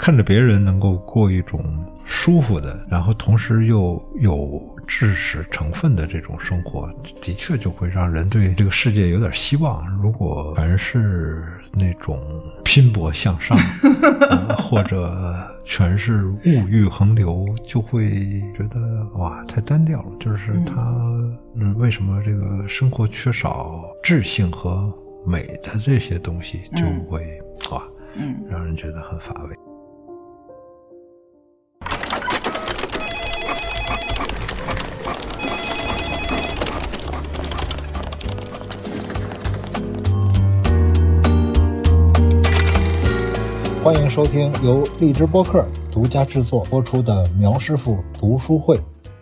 看着别人能够过一种舒服的，然后同时又有知识成分的这种生活，的确就会让人对这个世界有点希望。如果全是那种拼搏向上或者全是物欲横流，就会觉得哇太单调了，就是他为什么这个生活缺少智性和美的这些东西，就会哇让人觉得很乏味。 欢迎收听由荔枝播客独家制作播出的苗师傅读书会。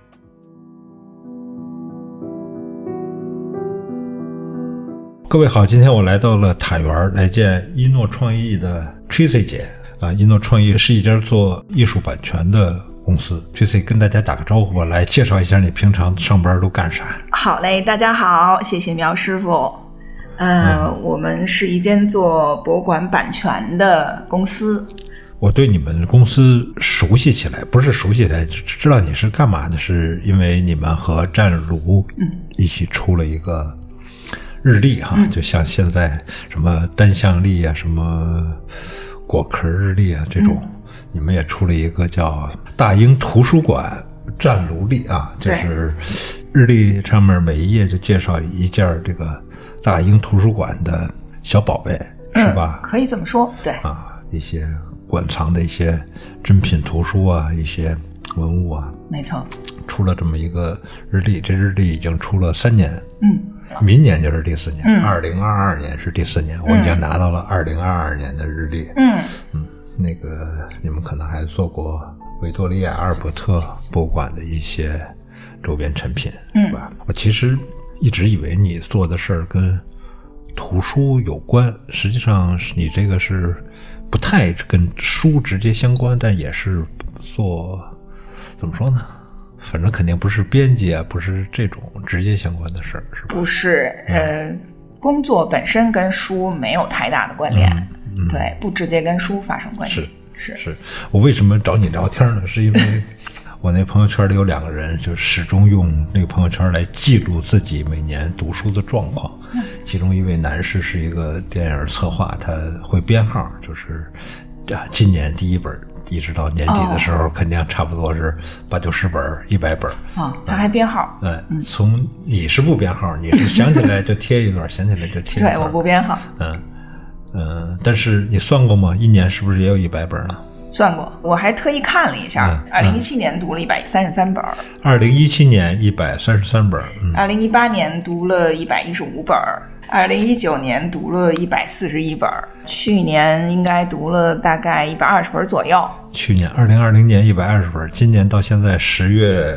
各位好，今天我来到了塔园来见一诺创意的 Tracy 姐啊。一诺创意是一家做艺术版权的公司。Tracy 跟大家打个招呼吧，来介绍一下你平常上班都干啥。 好嘞，大家好，谢谢苗师傅。我们是一间做博物馆版权的公司。 我对你们公司熟悉起来，不是熟悉起来，知道你是干嘛的，是因为你们和湛卢一起出了一个日历哈，就像现在什么单向历啊，什么果壳日历啊这种，你们也出了一个叫大英图书馆湛卢历啊，就是日历上面每一页就介绍一件这个大英图书馆的小宝贝，是吧？ 可以这么说，对啊，一些馆藏的一些珍品图书啊，一些文物啊， 没错。 出了这么一个日历，这日历已经出了3年，明年就是第4年，2022年是第4年，我已经拿到了2022年的日历，那个你们可能还做过维多利亚阿尔伯特博物馆的一些周边产品，是吧？我其实一直以为你做的事儿跟图书有关，实际上你这个是不太跟书直接相关，但也是做怎么说呢？反正肯定不是编辑啊，不是这种直接相关的事儿，是吧？ 不是，工作本身跟书没有太大的关联，对，不直接跟书发生关系。是我为什么找你聊天呢？是因为我那朋友圈里有2个人，就始终用那个朋友圈来记录自己每年读书的状况。其中一位男士是一个电影策划，他会编号，就是今年第1本一直到年底的时候，肯定差不多是80、90本、100本。 他还编号。 从你是不编号，你是想起来就贴一段，想起来就贴一段。 对，我不编号。 但是你算过吗？1年是不是也有100本呢？ 算过，我还特意看了一下，2017年读了133本 ，2017年133本 ，2018年读了115本，2019年读了141本，去年应该读了大概120本左右。 去年2020年120本，今年到现在10月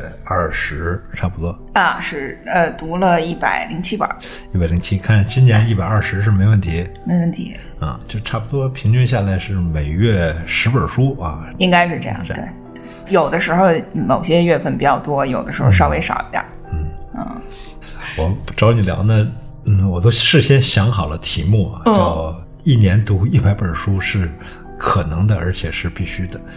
20差不多是读了107本 ，107，看今年120是没问题， 没问题就差不多平均下来是每月10本书啊， 应该是这样，对，有的时候某些月份比较多，有的时候稍微少一点。 我找你聊呢，我都事先想好了题目啊，叫1年读100本书是可能的，而且是必须的。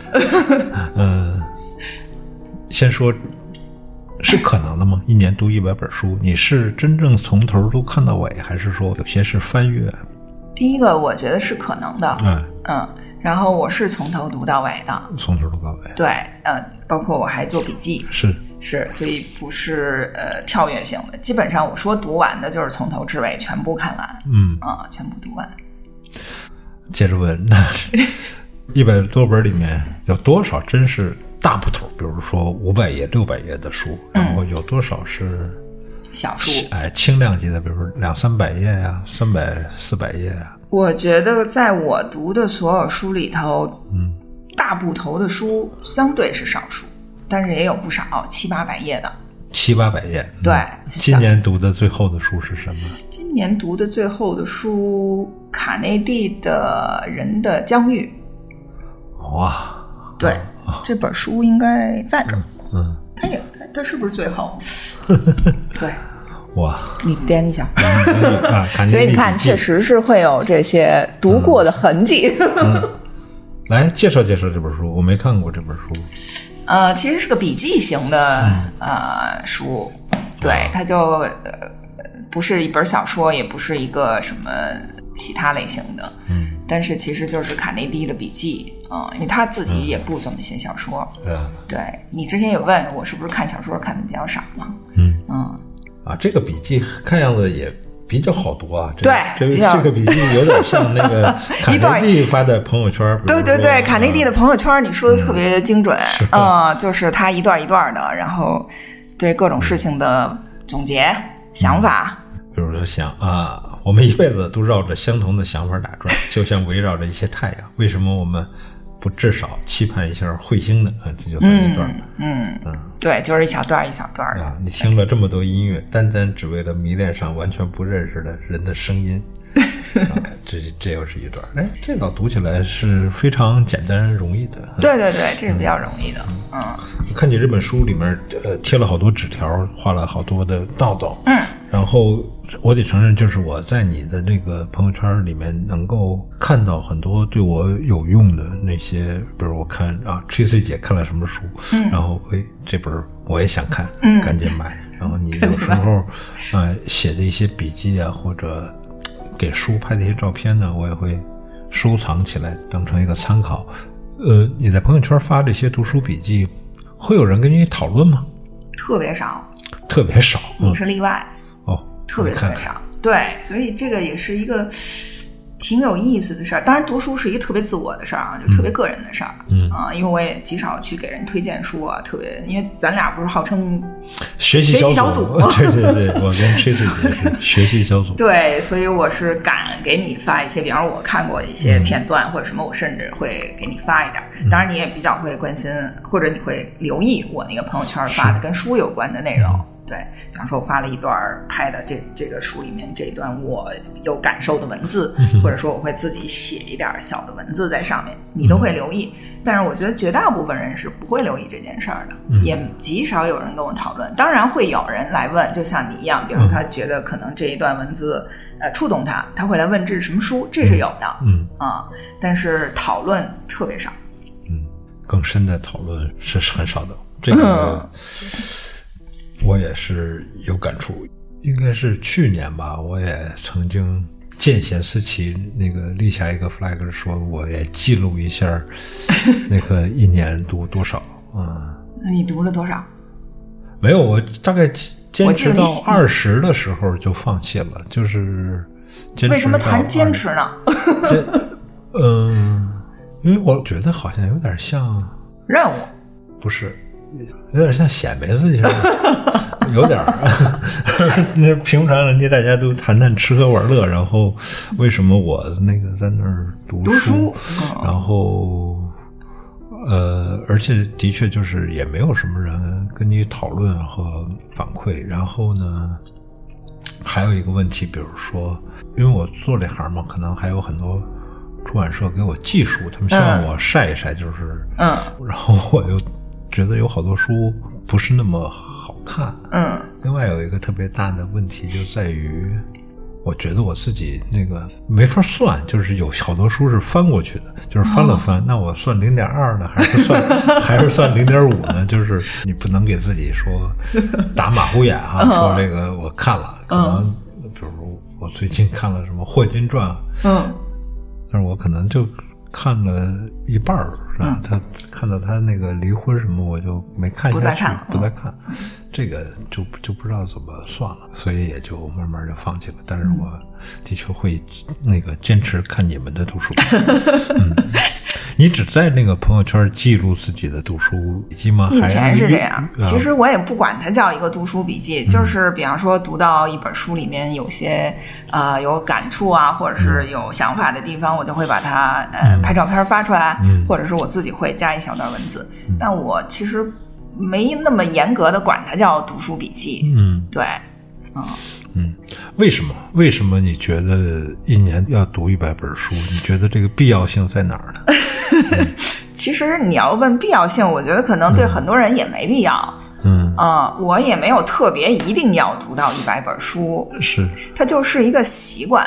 先说是可能的吗？1年读100本书，你是真正从头都看到尾，还是说有些是翻阅？ 第一个我觉得是可能的，然后我是从头读到尾的， 从头读到尾， 对，包括我还做笔记， 是， 所以不是跳跃性的，基本上我说读完的就是从头至尾全部看完，全部读完。 接着问，那100多本里面有多少真是大部头，比如说500页、600页的书，然后有多少是小书？ 轻量级的，比如说200-300页呀，300-400页呀。我觉得在我读的所有书里头，大部头的书相对是少数，但是也有不少700-800页的。 700-800页， 对。 今年读的最后的书是什么？ 今年读的最后的书，卡内蒂的《人的疆域》。 哇， 对，这本书应该在这儿。它是不是最后？对。 哇， 你掂一下。 所以你看，确实是会有这些读过的痕迹。 来介绍介绍这本书，我没看过这本书。 其实是个笔记型的书，对，它就不是一本小说，也不是一个什么其他类型的，但是其实就是卡内基的笔记因为他自己也不怎么写小说，对，你之前有问我是不是看小说看的比较少嘛， 这个笔记看样子也比较好读啊， 对， 这个笔记有点像那个卡内基发的朋友圈， 对，卡内基的朋友圈，你说的特别精准，就是他一段一段的，然后对各种事情的总结想法， 比如说想我们一辈子都绕着相同的想法打转，就像围绕着一些太阳，为什么我们不至少期盼一下彗星呢？这就算一段。对， 就是一小段一小段的。 你听了这么多音乐，单单只为了迷恋上完全不认识的人的声音，这又是一段。这个读起来是非常简单容易的。 对，这是比较容易的。 我看你这本书里面贴了好多纸条，画了好多的道道。然后我得承认，就是我在你的那个朋友圈里面能够看到很多对我有用的那些，比如我看Tracy 姐看了什么书，然后这本我也想看，赶紧买。然后你有时候写的一些笔记啊，或者给书拍的一些照片呢，我也会收藏起来当成一个参考。你在朋友圈发这些读书笔记，会有人跟你讨论吗？ 特别少，你是例外。特别少，对，所以这个也是一个挺有意思的事儿。当然，读书是一个特别自我的事儿就特别个人的事儿。因为我也极少去给人推荐书特别，因为咱俩不是号称学习小组对，我跟 Tracy 也是学习小组。 对，所以我是敢给你发一些，比方说我看过一些片段或者什么，我甚至会给你发一点。当然，你也比较会关心，或者你会留意我那个朋友圈发的跟书有关的内容。对，比方说我发了一段拍的这个书里面这一段我有感受的文字，或者说我会自己写一点小的文字在上面，你都会留意。但是我觉得绝大部分人是不会留意这件事儿的，也极少有人跟我讨论。当然会有人来问，就像你一样，比如说他觉得可能这一段文字触动他会来问这是什么书，这是有的。但是讨论特别少。 更深的讨论是很少的。这个我也是有感触，应该是去年吧，我也曾经见贤思齐，那个立下一个 flag， 说我也记录一下那个一年读多少。 你读了多少？ 没有，我大概坚持到20的时候就放弃了，就是坚持到20。为什么谈坚持呢？ 因为我觉得好像有点像任务， 不是。有点像显摆自己似的，有点平常人家大家都谈谈吃喝玩乐，然后为什么我那个在那儿读书，然后而且的确就是也没有什么人跟你讨论和反馈。然后呢，还有一个问题，比如说因为我做这行嘛，可能还有很多出版社给我寄书，他们希望我晒一晒，就是然后我又觉得有好多书不是那么好看。另外有一个特别大的问题就在于，我觉得我自己那个没法算，就是有好多书是翻过去的，就是翻了翻，那我算 0.2 呢还是算 0.5 呢？就是你不能给自己说打马虎眼说这个我看了，可能比如我最近看了什么霍金传，但是我可能就看了一半是吧？他看到他那个离婚什么，我就没看下去，不再看。这个就不知道怎么算了，所以也就慢慢就放弃了。但是我的确会那个坚持看你们的读书。你只在那个朋友圈记录自己的读书笔记吗？ 以前是这样，其实我也不管它叫一个读书笔记，就是比方说读到一本书里面有些有感触啊，或者是有想法的地方，我就会把它拍照片发出来，或者是我自己会加一小段文字。但我其实没那么严格的管它叫读书笔记。对， 为什么你觉得一年要读100本书？你觉得这个必要性在哪儿呢？ 其实你要问必要性，我觉得可能对很多人也没必要。我也没有特别一定要读到100本书， 是， 它就是一个习惯。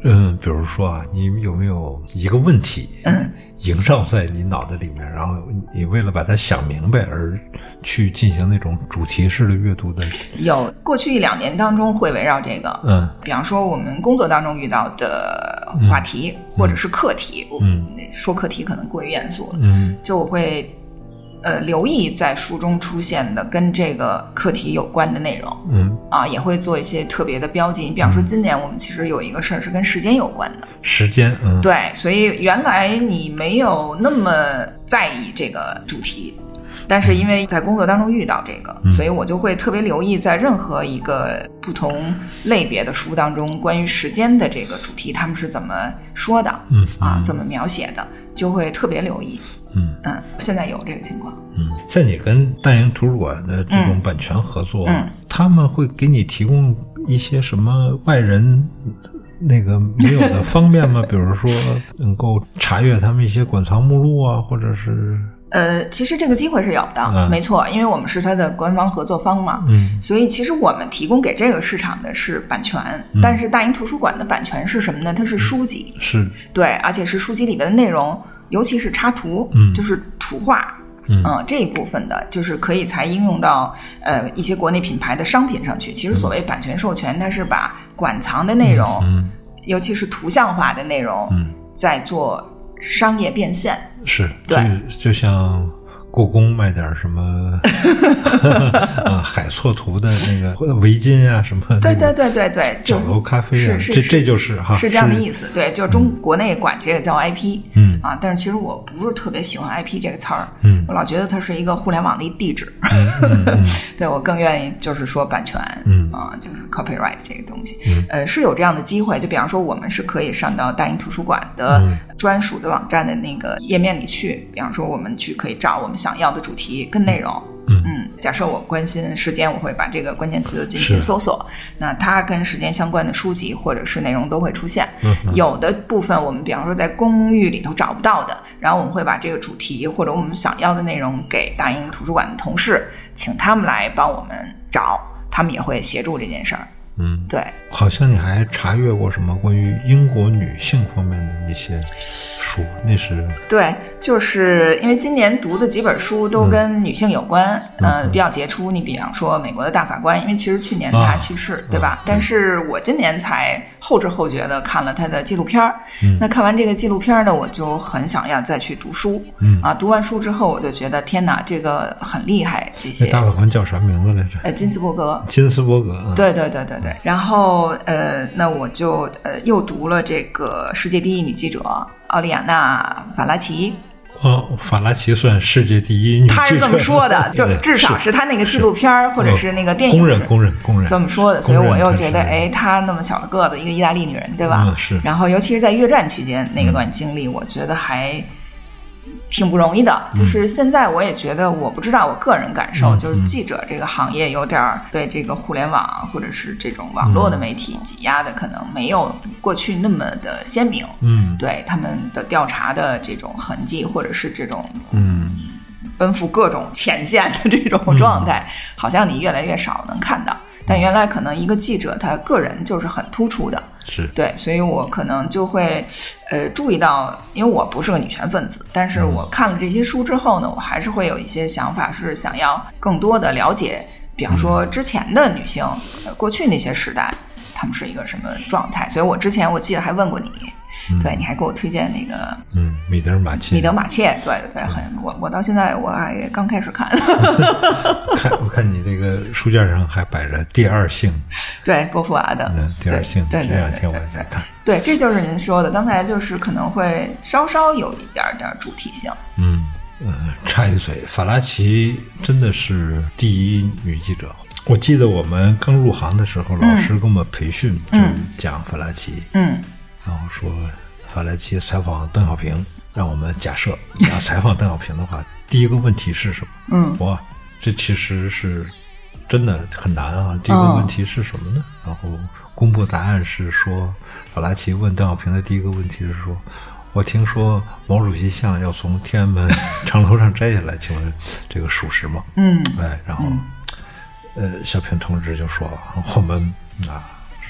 比如说啊，你有没有一个问题萦绕在你脑袋里面，然后你为了把它想明白而去进行那种主题式的阅读的？ 有，过去1-2年当中会围绕这个，比方说我们工作当中遇到的话题，或者是课题，说课题可能过于严肃了，就我会留意在书中出现的跟这个课题有关的内容，也会做一些特别的标记。你比方说今年我们其实有一个事儿是跟时间有关的， 时间， 对，所以原来你没有那么在意这个主题，但是因为在工作当中遇到这个，所以我就会特别留意在任何一个不同类别的书当中关于时间的这个主题他们是怎么说的，怎么描写的，就会特别留意。现在有这个情况。 像你跟大英图书馆的这种版权合作，他们会给你提供一些什么外人那个没有的方便吗？比如说能够查阅他们一些馆藏目录啊，或者是其实这个机会是有的，没错，因为我们是他的官方合作方嘛，所以其实我们提供给这个市场的是版权，但是大英图书馆的版权是什么呢？它是书籍， 是对，而且是书籍里边的内容，尤其是插图，就是图画。这一部分的就是可以才应用到一些国内品牌的商品上去。其实所谓版权授权，它是把馆藏的内容，尤其是图像化的内容，在做商业变现。 是， 对， 就像故宫卖点什么海错图的那个围巾啊什么， 对， 角楼咖啡啊，这就是哈， 是这样的意思。对，就国内管这个叫 IP，但是其实我不是特别喜欢 IP 这个词儿，我老觉得它是一个互联网的地址，对，我更愿意就是说版权，就是 copyright 这个东西，是有这样的机会。就比方说我们是可以上到大英图书馆的专属的网站的那个页面里去，比方说我们去可以找我们想要的主题跟内容，假设我关心时间，我会把这个关键词进行搜索，那它跟时间相关的书籍或者是内容都会出现。有的部分我们比方说在公寓里头找不到的，然后我们会把这个主题或者我们想要的内容给大英图书馆的同事，请他们来帮我们找，他们也会协助这件事儿。对， 好像你还查阅过什么关于英国女性方面的一些书，那是对，就是因为今年读的几本书都跟女性有关，比较杰出。你比方说美国的大法官，因为其实去年他去世，对吧？但是我今年才后知后觉的看了他的纪录片，那看完这个纪录片呢，我就很想要再去读书，读完书之后我就觉得天哪，这个很厉害。这些大法官叫啥名字来着？ 金斯伯格。 对， 然后那我就又读了这个世界第一女记者奥利亚娜·法拉奇。 法拉奇算世界第一女记者， 他是这么说的，就至少是他那个纪录片或者是那个电影公认这么说的，所以我又觉得她那么小的个子，一个意大利女人，对吧？ 是。 然后尤其是在越战期间那个段经历，我觉得还挺不容易的。就是现在我也觉得，我不知道我个人感受，就是记者这个行业有点被这个互联网或者是这种网络的媒体挤压的，可能没有过去那么的鲜明。对他们的调查的这种痕迹，或者是这种奔赴各种前线的这种状态，好像你越来越少能看到。但原来可能一个记者他个人就是很突出的， 是对，所以我可能就会注意到，因为我不是个女权分子，但是我看了这些书之后呢，我还是会有一些想法，是想要更多的了解，比方说之前的女性，过去那些时代她们是一个什么状态。所以我之前我记得还问过你，对，你还给我推荐那个米德马切，对，很我到现在我还刚开始看。 我看你这个书架上还摆着第二性， 对，波伏娃的第二性， 对， 这两天我在看。 对，这就是您说的，刚才就是可能会稍稍有一点主题性。 插一嘴，法拉奇真的是第一女记者。我记得我们刚入行的时候，老师给我们培训就讲法拉奇，然后说法拉奇采访邓小平，让我们假设你要采访邓小平的话，第一个问题是什么？哇，这其实是真的很难啊。第一个问题是什么呢？然后公布答案是说，法拉奇问邓小平的第一个问题是说，我听说毛主席像要从天安门长楼上摘下来，请问这个属实吗？然后小平同志就说，我们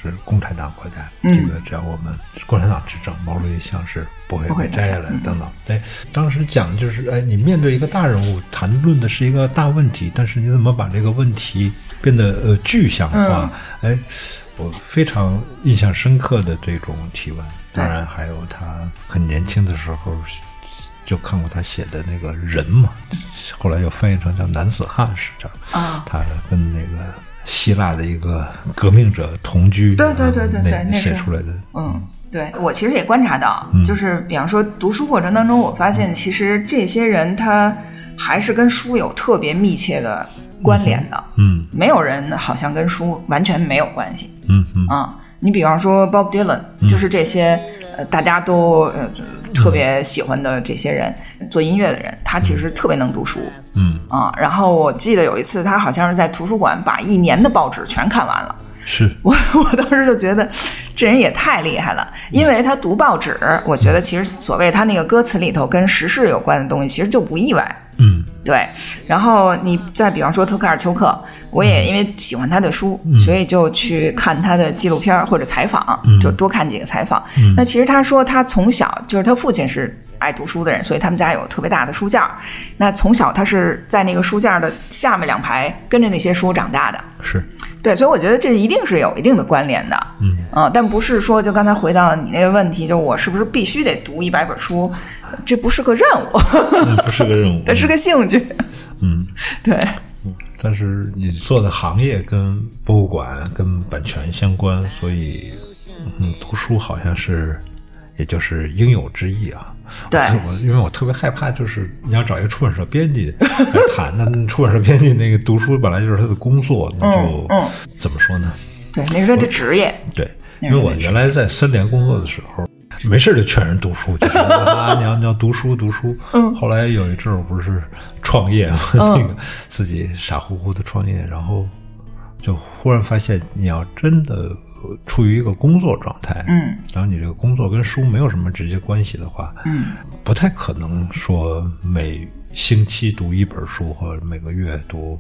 是共产党国家，这个只要我们共产党执政，毛主席像是不会被摘下来等等。当时讲就是你面对一个大人物，谈论的是一个大问题，但是你怎么把这个问题变得具象化？我非常印象深刻的这种提问。当然还有他很年轻的时候就看过他写的那个人嘛，后来又翻译成叫男子汉是这样。他跟那个希腊的一个革命者同居， 对， 那写出来的。 对，我其实也观察到，就是比方说读书过程当中，我发现其实这些人他还是跟书有特别密切的关联的。没有人好像跟书完全没有关系。你比方说 Bob Dylan，就是这些大家都特别喜欢的这些人，做音乐的人，他其实特别能读书。然后我记得有一次他好像是在图书馆把1年的报纸全看完了。 是我当时就觉得这人也太厉害了，因为他读报纸，我觉得其实所谓他那个歌词里头跟时事有关的东西其实就不意外。对，然后你再比方说托克尔丘克，我也因为喜欢他的书，所以就去看他的纪录片或者采访，就多看几个采访。那其实他说他从小就是他父亲是爱读书的人，所以他们家有特别大的书架。那从小他是在那个书架的下面2排跟着那些书长大的。 是对，所以我觉得这一定是有一定的关联的。但不是说就刚才回到你那个问题，就我是不是必须得读100本书，这不是个任务。 不是个任务， 这是个兴趣。对。 但是你做的行业跟博物馆跟版权相关，所以读书好像是也就是应有之义啊。 对， 因为我特别害怕，就是你要找一个出版社编辑来谈，那出版社编辑那个读书本来就是他的工作，那就怎么说呢？ 对，那是他的职业。 对，因为我原来在3联工作的时候，没事就劝人读书，就是你要读书。后来有一阵儿我不是创业嘛，那个自己傻乎乎的创业，然后就忽然发现，你要真的处于一个工作状态，然后你这个工作跟书没有什么直接关系的话，不太可能说每星期读1本书或者每个月读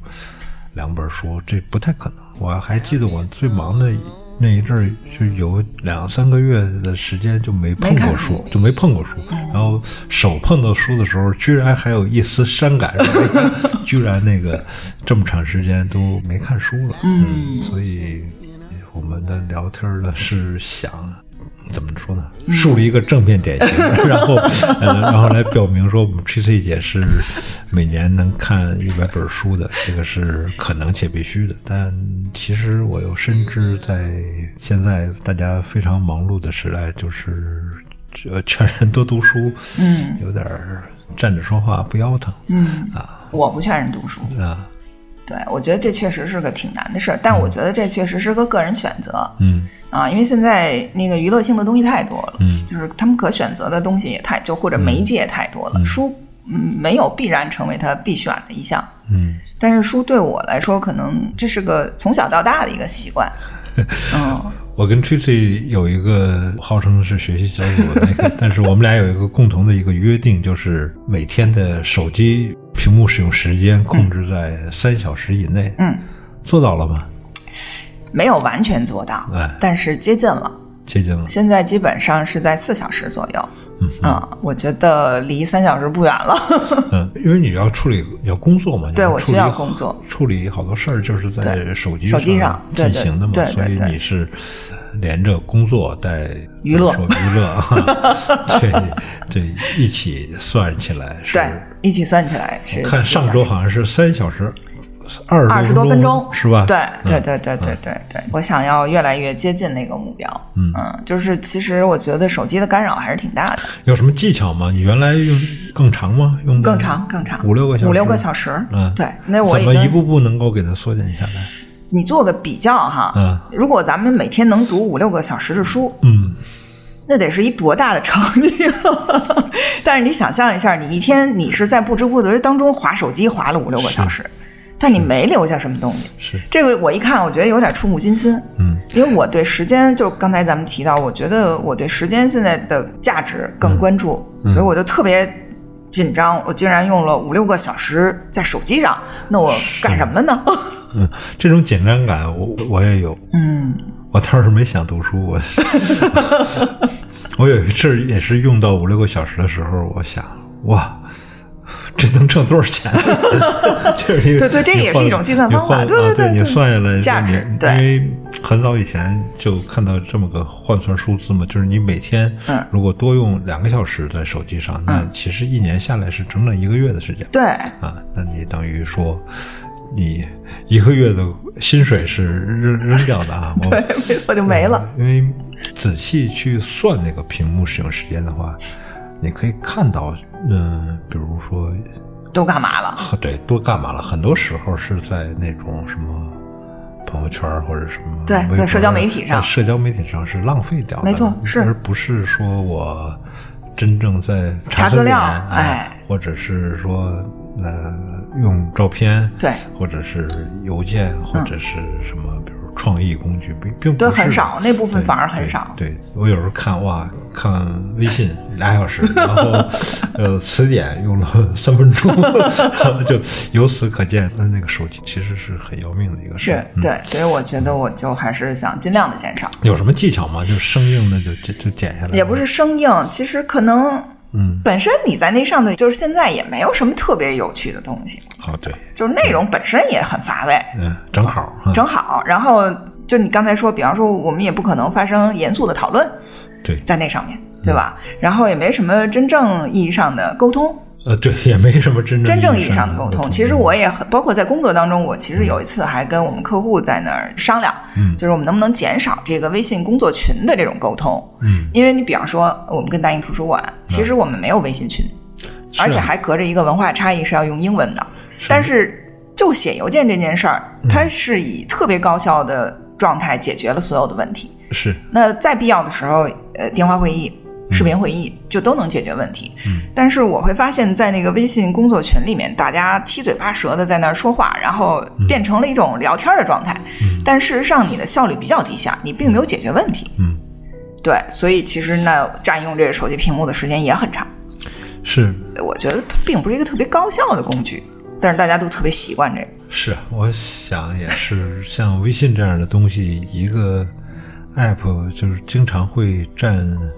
2本书，这不太可能。我还记得我最忙的那一阵儿，就有2-3个月的时间就没碰过书，然后手碰到书的时候，居然还有一丝伤感，居然那个这么长时间都没看书了。所以我们的聊天呢是想怎么说呢？树立一个正面典型，然后来表明说我们 Tracy 姐是每年能看100本书的，这个是可能且必须的。但其实我又深知，在现在大家非常忙碌的时代，就是劝人多读书，有点站着说话不腰疼。 我不劝人读书啊。对，我觉得这确实是个挺难的事儿，但我觉得这确实是个个人选择。因为现在那个娱乐性的东西太多了，就是他们可选择的东西也或者媒介太多了。书没有必然成为他必选的一项。但是书对我来说，可能这是个从小到大的一个习惯。 我跟 Tracy 有一个号称是学习小组那个，但是我们俩有一个共同的一个约定，就是每天的手机屏幕使用时间控制在3小时以内。做到了吗？ 没有完全做到，但是接近了。现在基本上是在4小时左右。我觉得离3小时不远了。因为你要工作嘛， 对，我需要工作， 处理好多事儿，就是在手机上进行的嘛， 对， 所以你是连着工作带娱乐， 这一起算起来是， 对，一起算起来是。 我看上周好像是3小时 20多分钟， 是吧？ 对，我想要越来越接近那个目标。就是其实我觉得手机的干扰还是挺大的。有什么技巧吗？你原来用更长吗？用更长5-6个小时。对，那我怎么一步步能够给它缩减下来？ 你做个比较哈，如果咱们每天能读5-6个小时的书，那得是一多大的成绩。但是你想象一下，你一天你是在不知不觉当中滑手机滑了5-6个小时，但你没留下什么东西。 是这个我一看，我觉得有点触目惊心。因为我对时间，就刚才咱们提到，我觉得我对时间现在的价值更关注，所以我就特别紧张，我竟然用了5-6个小时在手机上，那我干什么了呢？ 这种紧张感我也有。 我倒是没想读书，我有一阵也是用到5-6个小时的时候，我想哇，这能挣多少钱？这是一个对，这也是一种计算方法。对， 你算下来价值。对， 因为很早以前就看到这么个换算数字嘛，就是你每天如果多用2个小时在手机上，那其实1年下来是整整1个月的时间。 对啊，那你等于说你1个月的薪水是扔掉的啊。 对，没错，就没了。 因为仔细去算那个屏幕使用时间的话，你可以看到，比如说都干嘛了？ 对，都干嘛了？很多时候是在那种什么朋友圈或者什么对社交媒体上， 社交媒体上是浪费掉的， 没错，是， 而不是说我真正在查资料， 或者是说用照片， 对， 或者是邮件，或者是什么，比如创意工具，并不是很少，那部分反而很少。 对，我有时候看微信2小时，然后词典用了3分钟，然后就由此可见，那个手机其实是很要命的一个事。 是对，所以我觉得我就还是想尽量的减少。 有什么技巧吗？就生硬的就减下来？ 也不是生硬，其实可能。本身你在那上头就是现在也没有什么特别有趣的东西。 对， 就是内容本身也很乏味。 正好。 然后就你刚才说，比方说我们也不可能发生严肃的讨论， 对， 在那上面，对吧？然后也没什么真正意义上的沟通。 对，也没什么真正意义上的沟通。其实我也很，包括在工作当中，我其实有一次还跟我们客户在那儿商量，就是我们能不能减少这个微信工作群的这种沟通。因为你比方说我们跟大英图书馆，其实我们没有微信群，而且还隔着一个文化差异是要用英文的。但是就写邮件这件事儿，它是以特别高效的状态解决了所有的问题。 是。 那在必要的时候，电话会议、视频会议就都能解决问题。但是我会发现在那个微信工作群里面，大家七嘴八舌的在那儿说话，然后变成了一种聊天的状态。但事实上你的效率比较低下，你并没有解决问题。对，所以其实呢，占用这个手机屏幕的时间也很长。 是， 我觉得它并不是一个特别高效的工具，但是大家都特别习惯这个。 是，我想也是，像微信这样的东西，一个 app 就是经常会占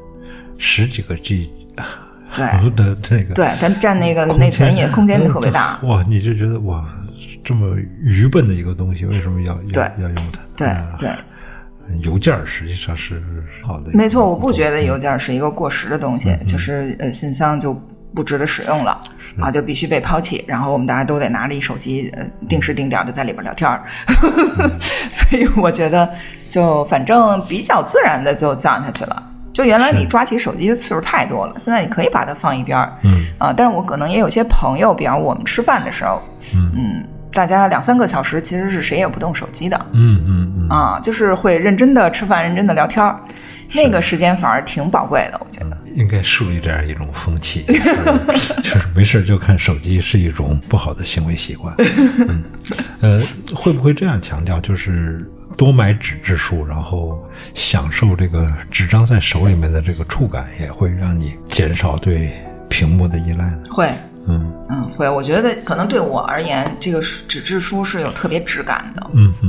10几个 G 对的那个， 对，它占那个内存也空间特别大。 哇，你就觉得哇，这么愚笨的一个东西，为什么要用它？ 对。 邮件实际上是好的， 没错，我不觉得邮件是一个过时的东西，就是信箱就不值得使用了啊，就必须被抛弃，然后我们大家都得拿着一手机定时定点的在里边聊天所以我觉得就反正比较自然的就降下去了。就原来你抓起手机的次数太多了，现在你可以把它放一边但是我可能也有些朋友，比方我们吃饭的时候大家2-3个小时其实是谁也不动手机的，就是会认真的吃饭，认真的聊天，那个时间反而挺宝贵的，我觉得应该树立这样一种风气，就是没事就看手机是一种不好的行为习惯。会不会这样强调，就是多买纸质书，然后享受这个纸张在手里面的这个触感，也会让你减少对屏幕的依赖呢？ 会。会，我觉得可能对我而言，这个纸质书是有特别质感的。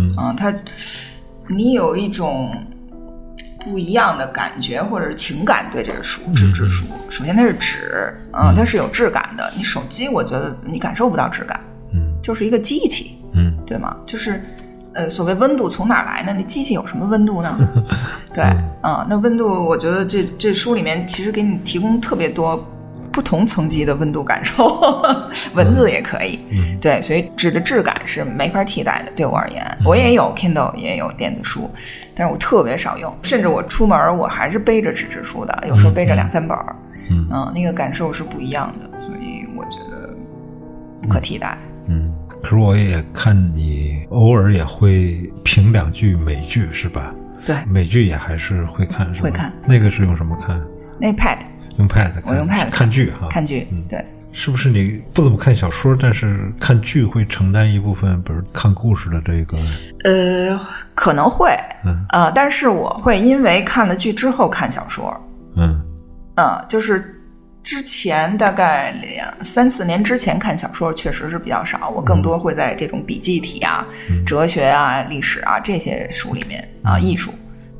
你有一种不一样的感觉或者是情感对这个纸质书。首先它是纸，它是有质感的。你手机，我觉得你感受不到质感，就是一个机器，对吗？就是所谓温度从哪儿来呢？那机器有什么温度呢？对，那温度，我觉得这书里面其实给你提供特别多不同层级的温度感受，文字也可以，对，所以纸的质感是没法替代的。对我而言，我也有 Kindle， 也有电子书，但是我特别少用，甚至我出门我还是背着纸质书的，有时候背着2-3本，那个感受是不一样的，所以我觉得不可替代。 可是我也看你偶尔也会评2句美剧，是吧？ 对， 美剧也还是会看，是吧？ 会看。 那个是用什么看？ 那 Pad。 用 Pad 我用 Pad 看剧哈， 看剧，对。 是不是你不怎么看小说，但是看剧会承担一部分，比如看故事的这个？ 可能会，但是我会因为看了剧之后看小说，就是之前大概3-4年之前看小说确实是比较少，我更多会在这种笔记体啊、哲学啊、历史啊这些书里面艺术。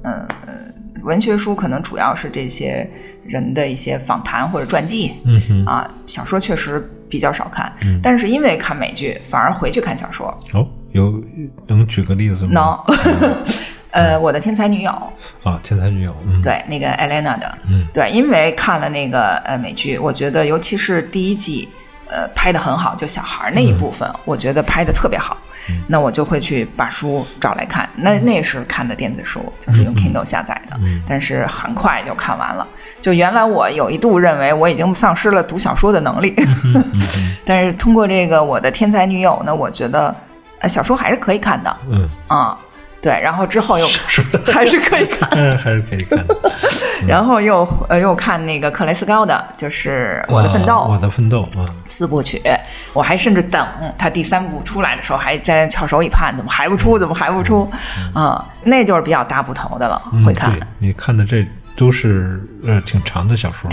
文学书可能主要是这些人的一些访谈或者传记，小说确实比较少看，但是因为看美剧，反而回去看小说。 有能举个例子吗？ 我的天才女友啊，天才女友， 对，那个艾莲娜的，对，因为看了那个美剧，我觉得尤其是第一季，拍得很好，就小孩那一部分，我觉得拍得特别好，那我就会去把书找来看，那是看的电子书，就是用 Kindle 下载的，但是很快就看完了。就原来我有一度认为我已经丧失了读小说的能力，但是通过这个我的天才女友呢，我觉得小说还是可以看的，对，然后之后又还是可以看， 还是可以看的。 然后又看那个克雷斯高的，就是我的奋斗， 我的奋斗 4部曲，我还甚至等他第3部出来的时候，还在翘首以盼，怎么还不出？那就是比较大部头的了，会看。 对，你看的这都是挺长的小说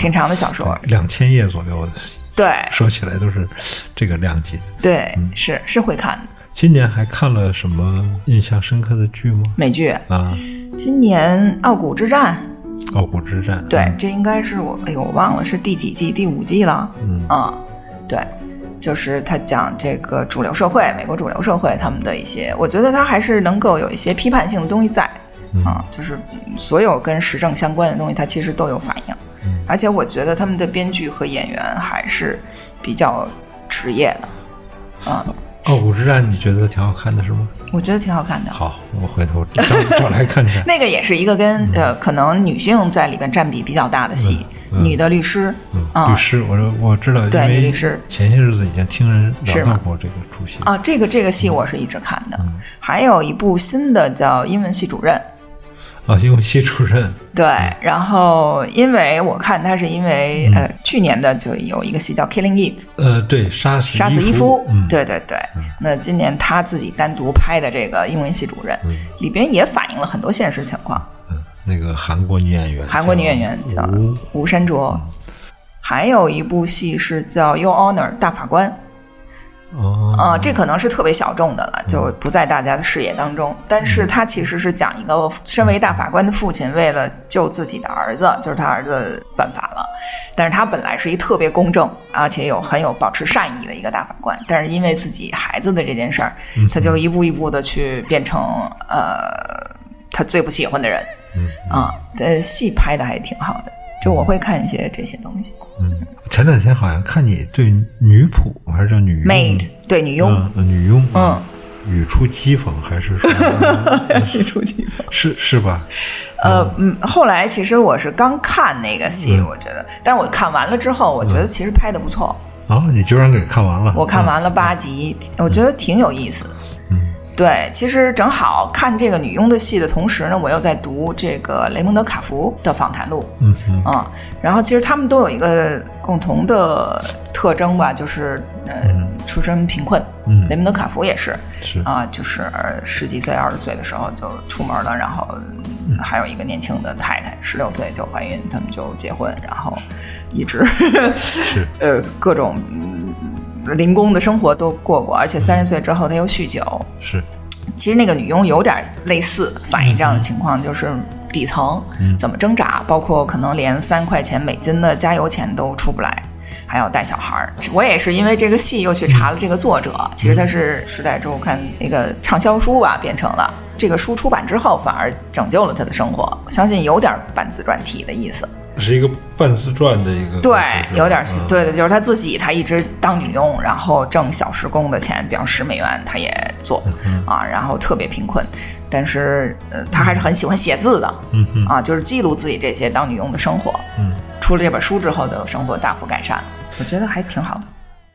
，2000页左右的。 对， 说起来都是这个量级的。 对，是会看的。 今年还看了什么印象深刻的剧吗？ 美剧今年《傲骨之战》。对，这应该是我忘了是第几季，第5季了。对，就是他讲这个主流社会，美国主流社会他们的一些，我觉得他还是能够有一些批判性的东西在就是所有跟时政相关的东西，他其实都有反映。而且我觉得他们的编剧和演员还是比较职业的。 傲骨之战你觉得挺好看的是吗？ 我觉得挺好看的。 好，我回头找来看看。 那个也是一个跟可能女性在里边占比比较大的戏，女的律师。 律师，我知道， 对，女律师。 前些日子已经听人聊到过这个出戏啊，这个戏我是一直看的。还有一部新的叫《英文系主任》。 英文系主任。 对，然后因为我看他是因为去年的就有一个戏叫 Killing Eve， 对，杀死伊夫，对，那今年他自己单独拍的这个英文系主任，里边也反映了很多现实情况。 那个韩国女演员叫吴珊卓。还有一部戏是叫 Your Honor 大法官。这可能是特别小众的了，就不在大家的视野当中。但是他其实是讲一个身为大法官的父亲，为了救自己的儿子，就是他儿子犯法了，但是他本来是一特别公正，而且很有保持善意的一个大法官，但是因为自己孩子的这件事儿，他就一步一步的去变成他最不喜欢的人。戏拍的还挺好的，就我会看一些这些东西。 前两天好像看你对女仆还是叫女佣 maid， 对，女佣， 女佣，语出讥讽还是说语出讥讽是吧？ 后来其实我是刚看那个戏，我觉得，但是我看完了之后，我觉得其实拍得不错。 你居然给看完了？ 我看完了8集，我觉得挺有意思的。对，其实正好看这个女佣的戏的同时呢，我又在读这个雷蒙德·卡福的访谈录。然后其实他们都有一个共同的特征吧，就是出身贫困。雷蒙德·卡福也是就是10几岁、20岁的时候就出门了，然后还有一个年轻的太太16岁就怀孕，他们就结婚，然后一直各种零工的生活都过，而且30岁之后他又酗酒。其实那个女佣有点类似反映这样的情况，就是底层怎么挣扎，包括可能连3块钱美金的加油钱都出不来，还要带小孩。我也是因为这个戏又去查了这个作者，其实他是时代周刊那个畅销书吧，变成了这个书出版之后反而拯救了他的生活，我相信有点半自传体的意思。 是一个半自传的一个， 对，有点对的，就是他自己，他一直当女佣，然后挣小时工的钱，比方10美元，他也做然后特别贫困，但是他还是很喜欢写字的，就是记录自己这些当女佣的生活。出了这本书之后的生活大幅改善了，我觉得还挺好的。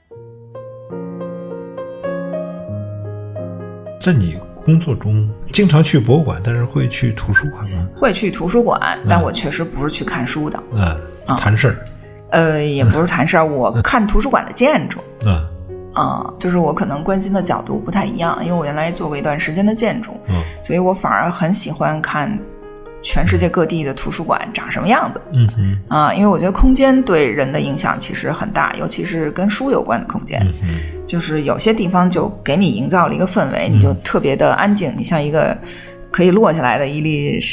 在你工作中经常去博物馆，但是会去图书馆吗？ 会去图书馆，但我确实不是去看书的。 谈事儿。也不是谈事儿，我看图书馆的建筑。就是我可能关心的角度不太一样，因为我原来做过一段时间的建筑，所以我反而很喜欢看全世界各地的图书馆长什么样子。因为我觉得空间对人的影响其实很大，尤其是跟书有关的空间。就是有些地方就给你营造了一个氛围，你就特别的安静，你像一个可以落下来的一粒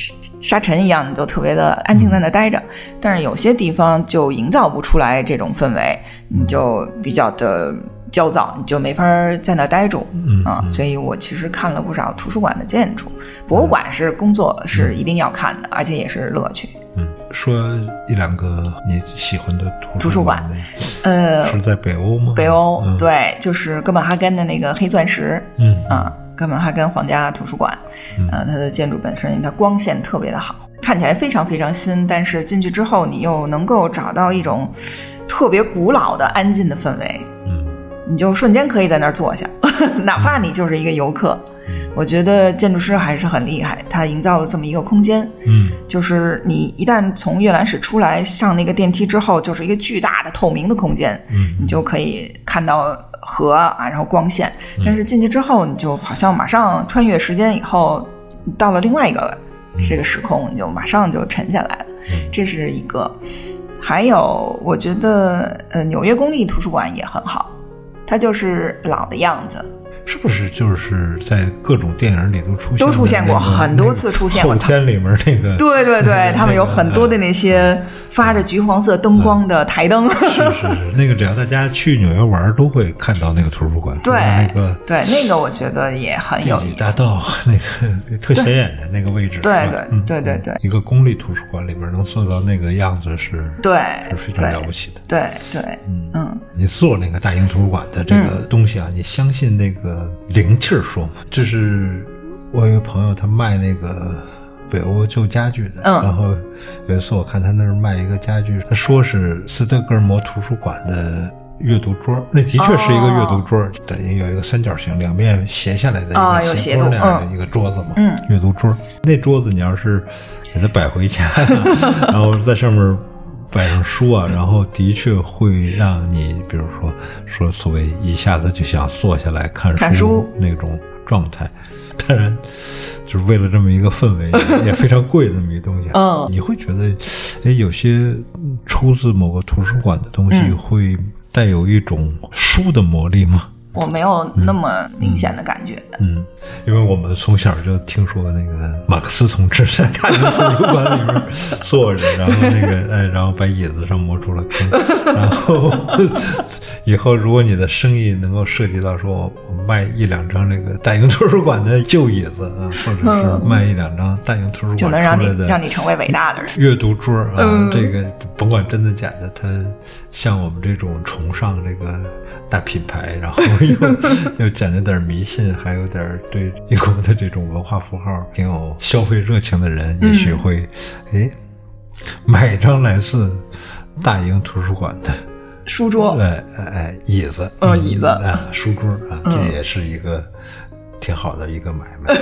沙尘一样，你就特别的安静在那待着。但是有些地方就营造不出来这种氛围，你就比较的焦躁，你就没法在那待住所以我其实看了不少图书馆的建筑，博物馆是工作是一定要看的，而且也是乐趣。 说一两个你喜欢的图书馆， 是在北欧吗？ 北欧，对，就是哥本哈根的那个黑钻石，哥本哈根皇家图书馆，它的建筑本身它光线特别的好，看起来非常非常新，但是进去之后你又能够找到一种特别古老的安静的氛围，你就瞬间可以在那儿坐下，哪怕你就是一个游客。我觉得建筑师还是很厉害，他营造了这么一个空间，就是你一旦从阅览室出来上那个电梯之后，就是一个巨大的透明的空间，你就可以看到河啊，然后光线，但是进去之后你就好像马上穿越时间以后到了另外一个这个时空，你就马上就沉下来了，这是一个。还有我觉得纽约公立图书馆也很好，它就是老的样子， 是不是就是在各种电影里都出现过很多次出现过， 后天里面那个对对对他们有很多的那些发着橘黄色灯光的台灯， 是那个只要大家去纽约玩都会看到那个图书馆， 对那个对那个我觉得也很有意思， 大道那个特显眼的那个位置， 对对对对， 一个公立图书馆里边能做到那个样子是非常了不起的， 对对你做那个大英图书馆的这个东西啊，你相信那个灵气说嘛？这是我有一个朋友，他卖那个北欧旧家具的，然后有一次我看他那儿卖一个家具，他说是斯德哥尔摩图书馆的阅读桌，那的确是一个阅读桌，等于有一个三角形，两边斜下来的一个斜坡那样的一个桌子嘛，阅读桌。那桌子你要是给它摆回家，然后在上面摆上书啊，然后的确会让你比如说所谓一下子就想坐下来看书那种状态。当然就是为了这么一个氛围也非常贵的这么一东西你会觉得有些出自某个图书馆的东西会带有一种书的魔力吗？ 我没有那么明显的感觉因为我们从小就听说那个马克思同志在大英图书馆里面坐着，然后那个然后把椅子上磨出了坑，然后以后如果你的生意能够涉及到说我卖一两张这个大英图书馆的旧椅子或者是卖一两张大英图书馆就能让你成为伟大的人， 阅读桌这个甭管真的假的，它像我们这种崇尚这个大品牌，然后又讲究点迷信，还有点对英国的这种文化符号挺有消费热情的人，也许会买一张来自大英图书馆的书桌， 椅子， 椅子书桌这也是一个挺好的一个买卖。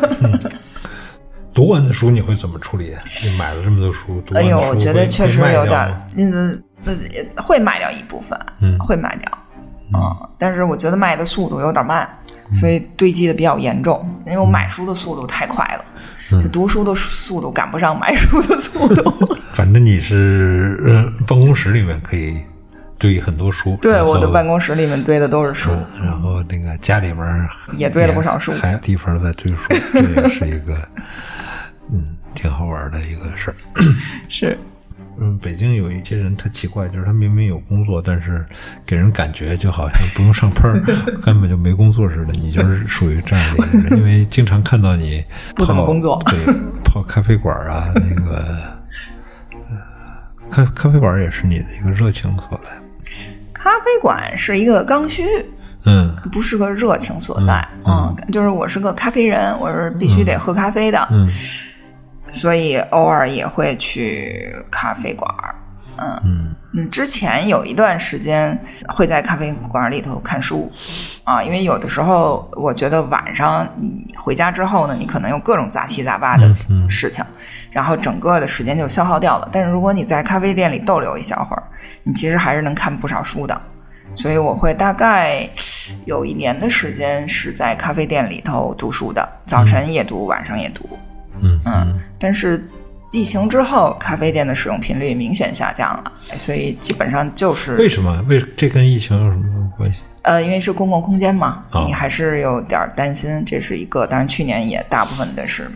读完的书你会怎么处理？你买了这么多书，读完的书我觉得确实有点会卖掉一部分，会卖掉。但是我觉得卖的速度有点慢，所以堆积的比较严重，因为我买书的速度太快了，就读书的速度赶不上买书的速度。 反正你是办公室里面可以堆很多书， 对，我的办公室里面堆的都是书， 然后那个家里面也堆了不少书， 还有地方在堆书，这也是一个挺好玩的一个事儿。 是。 北京有一些人特奇怪，就是他明明有工作，但是给人感觉就好像不用上班根本就没工作似的。你就是属于这样的一个人，因为经常看到你不怎么工作， 对，泡咖啡馆啊，那个咖啡馆也是你的一个热情所在。 咖啡馆是一个刚需，不是个热情所在，就是我是个咖啡人，我是必须得喝咖啡的，所以偶尔也会去咖啡馆。之前有一段时间会在咖啡馆里头看书因为有的时候我觉得晚上你回家之后呢，你可能有各种杂七杂八的事情，然后整个的时间就消耗掉了。但是如果你在咖啡店里逗留一小会儿，你其实还是能看不少书的。所以我会大概有1年的时间是在咖啡店里头读书的，早晨也读，晚上也读。但是疫情之后咖啡店的使用频率明显下降了，所以基本上就是为什么？这跟疫情有什么关系？ 因为是公共空间嘛，你还是有点担心，这是一个。当然去年也大部分的是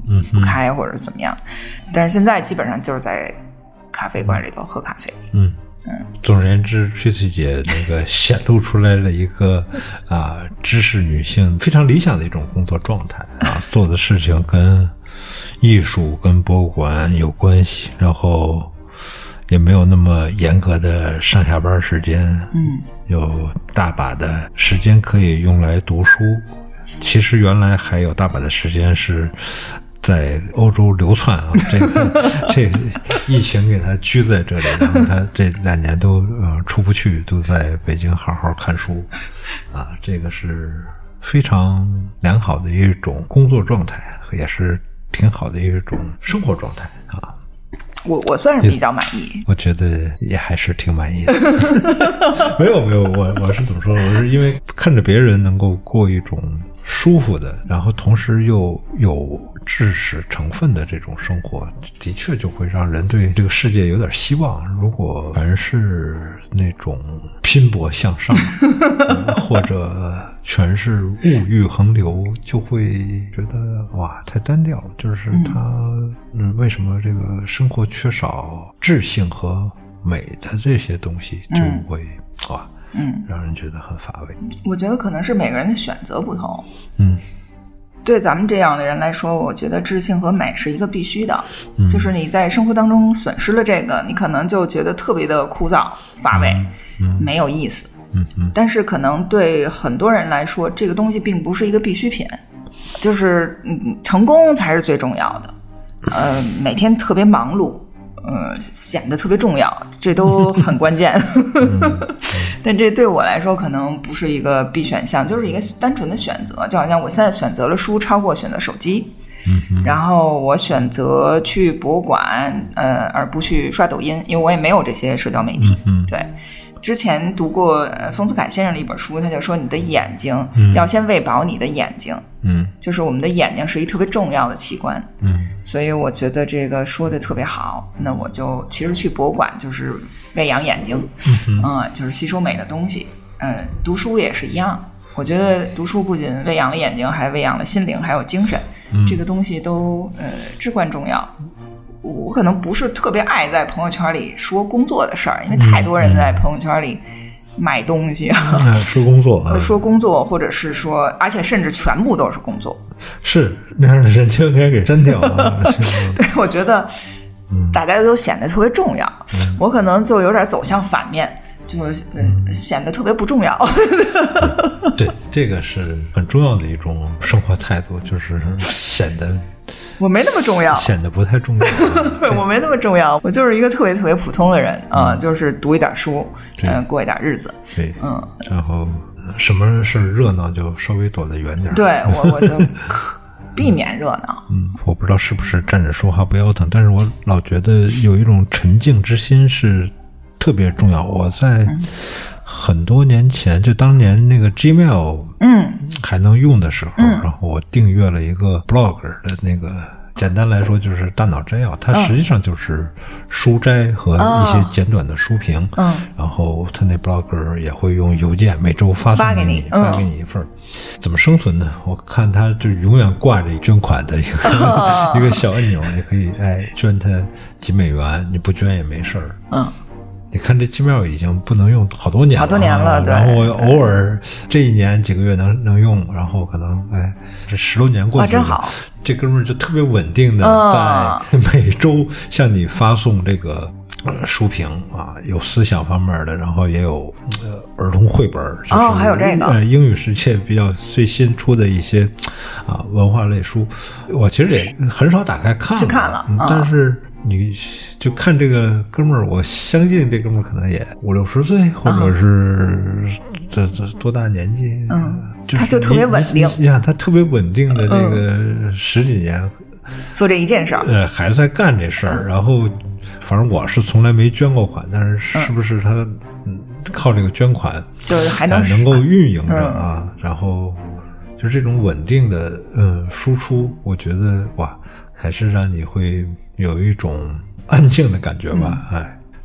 不开或者怎么样。但是现在基本上就是在咖啡馆里头喝咖啡。 总而言之 Tracy 姐那个显露出来了一个知识女性非常理想的一种工作状态做的事情跟艺术跟博物馆有关系，然后也没有那么严格的上下班时间，有大把的时间可以用来读书。其实原来还有大把的时间是在欧洲流窜这个疫情给他拘在这里，然后他这2年都出不去，都在北京好好看书这个是非常良好的一种工作状态，也是挺好的一种生活状态我算是比较满意， 我觉得也还是挺满意的。没有，我是怎么说？我是因为看着别人能够过一种舒服的，然后同时又有知识成分的这种生活，的确就会让人对这个世界有点希望。如果全是那种拼搏向上或者全是物欲横流，就会觉得哇太单调了，就是他为什么这个生活缺少智性和美的这些东西，就会让人觉得很乏味。 我觉得可能是每个人的选择不同。对咱们这样的人来说，我觉得智性和美是一个必须的。就是你在生活当中损失了这个，你可能就觉得特别的枯燥乏味，没有意思。但是可能对很多人来说，这个东西并不是一个必需品，就是成功才是最重要的。每天特别忙碌，显得特别重要，这都很关键。但这对我来说可能不是一个必选项，就是一个单纯的选择。就好像我现在选择了书超过选择手机，然后我选择去博物馆，而不去刷抖音，因为我也没有这些社交媒体。对，之前读过丰子恺先生的一本书，他就说你的眼睛要先喂饱你的眼睛，就是我们的眼睛是一特别重要的器官，所以我觉得这个说的特别好。那我就其实去博物馆就是喂养眼睛，就是吸收美的东西。读书也是一样，我觉得读书不仅喂养了眼睛，还喂养了心灵，还有精神，这个东西都至关重要。我可能不是特别爱在朋友圈里说工作的事儿，因为太多人在朋友圈里卖东西说工作说工作，或者是说，而且甚至全部都是工作， 是那样的人就应该给删掉对，我觉得大家都显得特别重要，我可能就有点走向反面，就是显得特别不重要。 对，这个是很重要的一种生活态度，就是显得我没那么重要， 显得不太重要。 对，我没那么重要，我就是一个特别特别普通的人就是读一点书，过一点日子。 对，然后什么事热闹就稍微躲得远点。 对，我就避免热闹。 我不知道是不是站着说话不腰疼，但是我老觉得有一种沉静之心是特别重要。我在很多年前，就当年那个 Gmail 还能用的时候，然后我订阅了一个 blogger 的那个，简单来说就是大脑摘要，它实际上就是书摘和一些简短的书评，然后他那 blogger 也会用邮件每周发送给你，发给你一份。怎么生存呢？我看他就永远挂着捐款的一个小按钮，你可以捐他几美元，你不捐也没事儿。你看这Gmail已经不能用好多年了，对。然后我偶尔这一年几个月能用，然后可能这10多年过去了，真好。这哥们儿就特别稳定的在每周向你发送这个书评有思想方面的，然后也有儿童绘本，就是还有这个英语世界比较最新出的一些文化类书，我其实也很少打开看了，但是你就看这个哥们儿，我相信这哥们儿可能也50、60岁，或者是这多大年纪？ 他就特别稳定。 你想他特别稳定的这个10几年， 做这一件事儿， 还在干这事儿。然后，反正我是从来没捐过款，但是是不是他靠这个捐款， 就是还能够运营着然后就这种稳定的输出，我觉得哇，还是让你会有一种安静的感觉吧。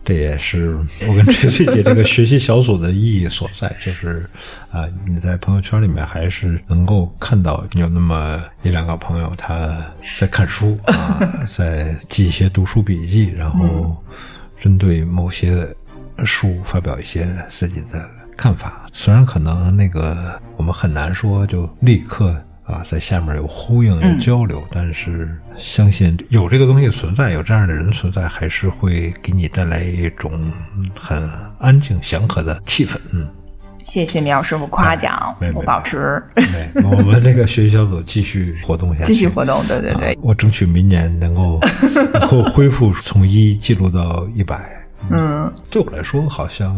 这也是我跟Tracy姐这个学习小组的意义所在，就是你在朋友圈里面还是能够看到有那么一两个朋友他在看书在记一些读书笔记，然后针对某些书发表一些自己的看法。虽然可能那个我们很难说就立刻在下面有呼应有交流，但是相信有这个东西存在，有这样的人存在，还是会给你带来一种很安静祥和的气氛。 谢谢苗师傅夸奖，我保持。 对，我们这个学习小组继续活动下去， 继续活动，对对对。 我争取明年能够恢复从1记录到100。对我来说好像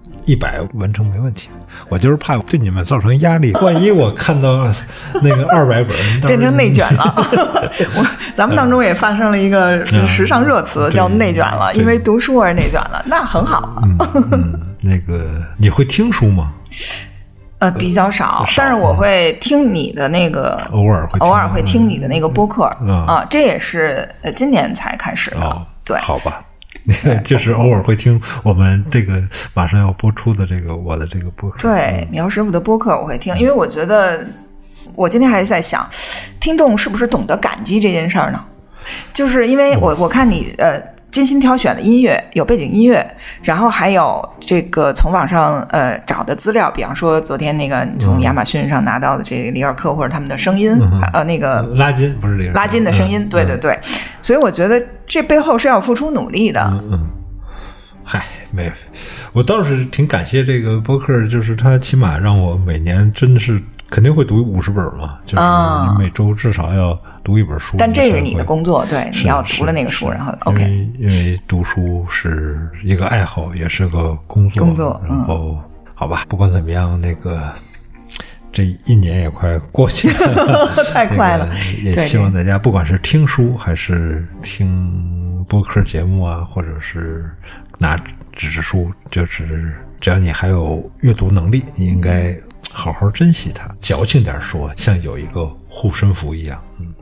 100完成没问题，我就是怕对你们造成压力，万一我看到那个200本变成内卷了。咱们当中也发生了一个时尚热词叫内卷了，因为读书而内卷了，那很好。 那个你会听书吗？ 比较少，但是我会听你的那个，偶尔会听你的那个播客这也是今年才开始的。对， 好吧。就是偶尔会听我们这个马上要播出的这个我的这个播客。 对，苗师傅的播客我会听，因为我觉得我今天还在想，听众是不是懂得感激这件事儿呢？就是因为我看你精心挑选的音乐，有背景音乐，然后还有这个从网上找的资料，比方说昨天那个你从亚马逊上拿到的这个里尔克或者他们的声音，那个拉金不是里尔克， 拉金的声音，对对对，所以我觉得这背后是要付出努力的。 嗨，没，我倒是挺感谢这个播客，就是他起码让我每年真的是肯定会读50本嘛，就是你每周至少要读1本书。 但这是你的工作，对，你要读了那个书，然后 OK。 因为读书是一个爱好，也是个工作。然后好吧，不管怎么样，那个这1年也快过去了， 太快了。 也希望大家不管是听书还是听播客节目或者是拿纸质书，就是只要你还有阅读能力，你应该好好珍惜它。矫情点说，像有一个护身符一样。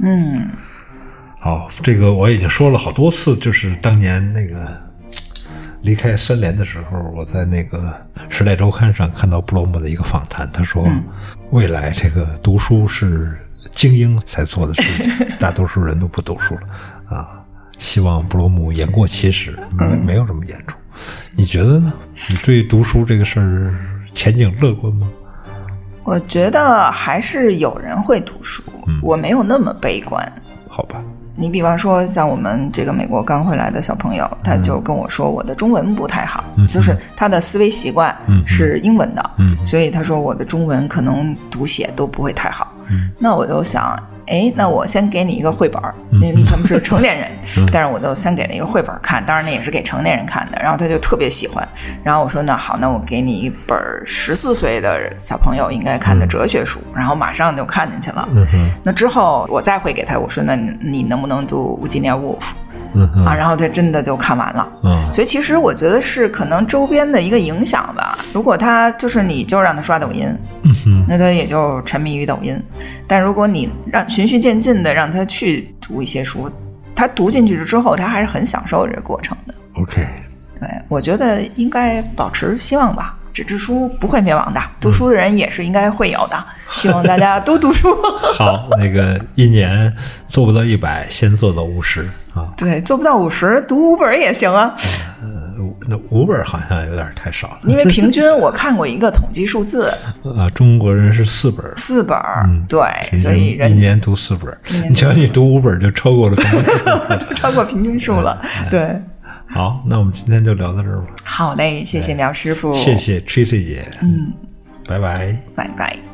好，这个我已经说了好多次，就是当年那个离开3联的时候，我在那个《时代周刊》上看到布洛姆的一个访谈，他说未来这个读书是精英才做的事情，大多数人都不读书了希望布洛姆言过其实，没有这么严重。你觉得呢？你对读书这个事儿前景乐观吗？ 我觉得还是有人会读书，我没有那么悲观。 好吧。 你比方说像我们这个美国刚回来的小朋友，他就跟我说我的中文不太好，就是他的思维习惯是英文的，所以他说我的中文可能读写都不会太好。那我就想那我先给你一个绘本，他们是成年人，但是我就先给了一个绘本看，当然那也是给成年人看的，然后他就特别喜欢，然后我说那好，那我给你一本14岁的小朋友应该看的哲学书，然后马上就看进去了。那之后我再会给他，我说那你能不能读Virginia Woolf？然后他真的就看完了。所以其实我觉得是可能周边的一个影响吧。如果他就是你就让他刷抖音，那他也就沉迷于抖音。但如果你循序渐进的让他去读一些书，他读进去之后，他还是很享受这个过程的。 OK， 对，我觉得应该保持希望吧。纸质书不会灭亡的，读书的人也是应该会有的。希望大家多读书。 好，那个1年做不到100，先做到50 对，做不到50，读5本也行啊。 那5本好像有点太少了， 因为平均我看过一个统计数字中国人是4本 ，4本，对，所以 1年读4本，你只要你读5本就超过了平均数， 超过平均数了，对。 好，那我们今天就聊到这儿吧。 好嘞，谢谢苗师傅， 谢谢 Tracy 姐，拜拜， 拜拜。